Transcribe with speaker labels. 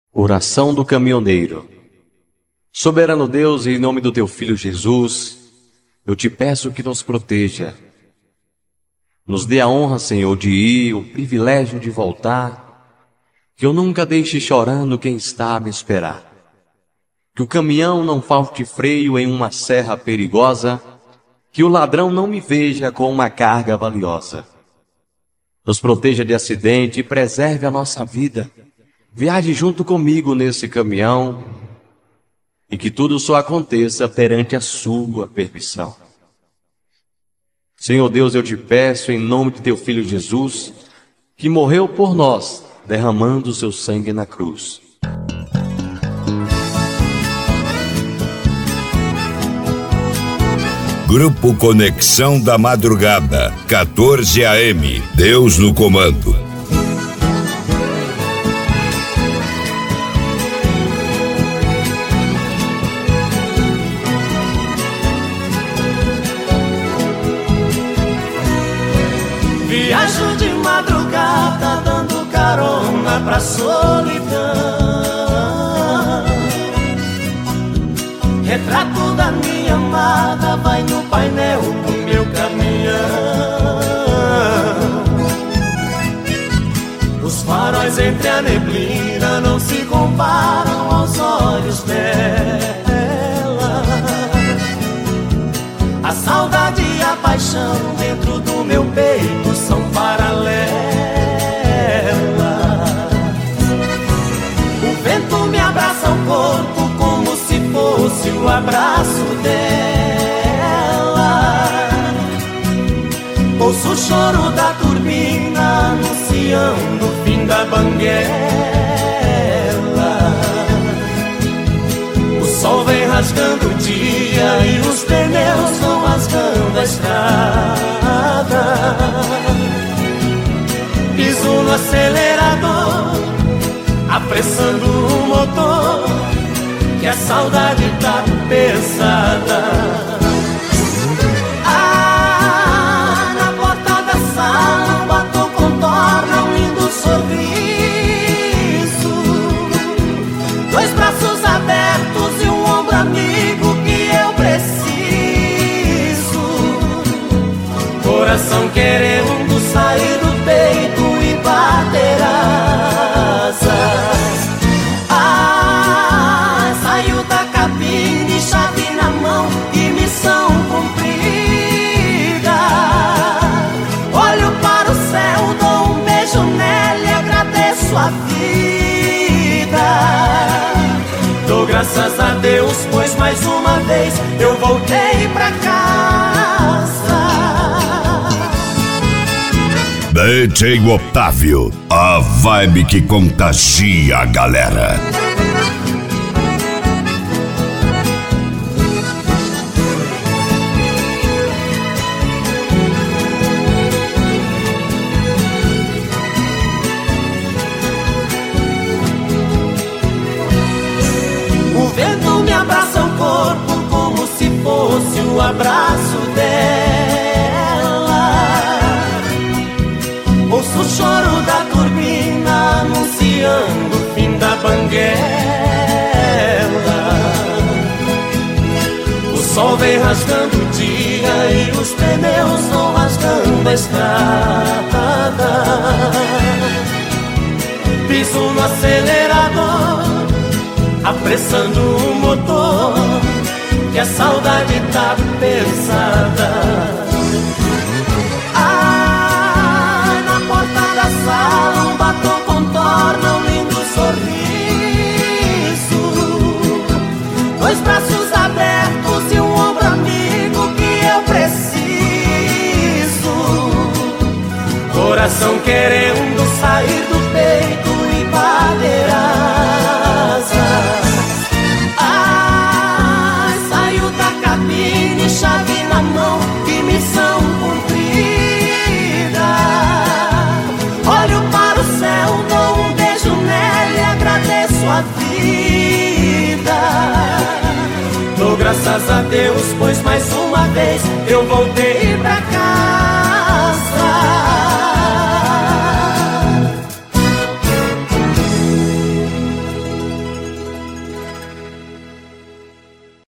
Speaker 1: Oração do caminhoneiro. Soberano Deus, em nome do teu Filho Jesus, eu te peço que nos proteja. Nos dê a honra, Senhor, de ir, o privilégio de voltar, que eu nunca deixe chorando quem está a me esperar. Que o caminhão não falte freio em uma serra perigosa, que o ladrão não me veja com uma carga valiosa. Nos proteja de acidente e preserve a nossa vida. Viaje junto comigo nesse caminhão e que tudo só aconteça perante a sua permissão. Senhor Deus, eu te peço em nome de teu Filho Jesus, que morreu por nós, derramando o seu sangue na cruz.
Speaker 2: Grupo Conexão da Madrugada, 14 AM. Deus no comando.
Speaker 3: Viajo de madrugada dando carona pra solidão. Retrato da minha amada vai no painel do meu caminhão. Os faróis entre a neblina não se comparam aos olhos dela. A saudade e a paixão dentro do meu peito são paralelas. O vento me abraça o corpo como se fosse o abraço dela. Ouço o choro da turbina anunciando o fim da banguela. O sol vem rasgando o dia e os pneus vão rasgando a estrada. Piso no acelerador, apressando o motor, que a saudade tá pesada. Ah, na porta da sala, um batom contorna um lindo sorriso. Dois braços abertos e um ombro amigo que eu preciso. Coração querendo sair do peito e bater asas. Ah, saiu da cabine, chave na mão e missão cumprida. Olho para o céu, dou um beijo nela e agradeço a vida. Dou graças a Deus, pois mais uma vez eu voltei pra casa.
Speaker 2: DJ Otávio, a vibe que contagia a galera.
Speaker 3: O vento me abraça o corpo como se fosse o abraço dela. Ouço o choro da turbina anunciando o fim da banguela. O sol vem rasgando o dia e os pneus vão rasgando a estrada. Piso no acelerador, apressando o motor, que a saudade tá pesada. Ah, na porta da sala um batom contorna um lindo sorriso. Dois braços abertos e um ombro amigo que eu preciso. Coração querendo sair do peito e bater asas. Ah, saiu da cabine, chave na mão e missão cumprida. Olho para o céu, dou um beijo nela e agradeço a vida. Dou graças a Deus, pois mais uma vez eu voltei pra casa.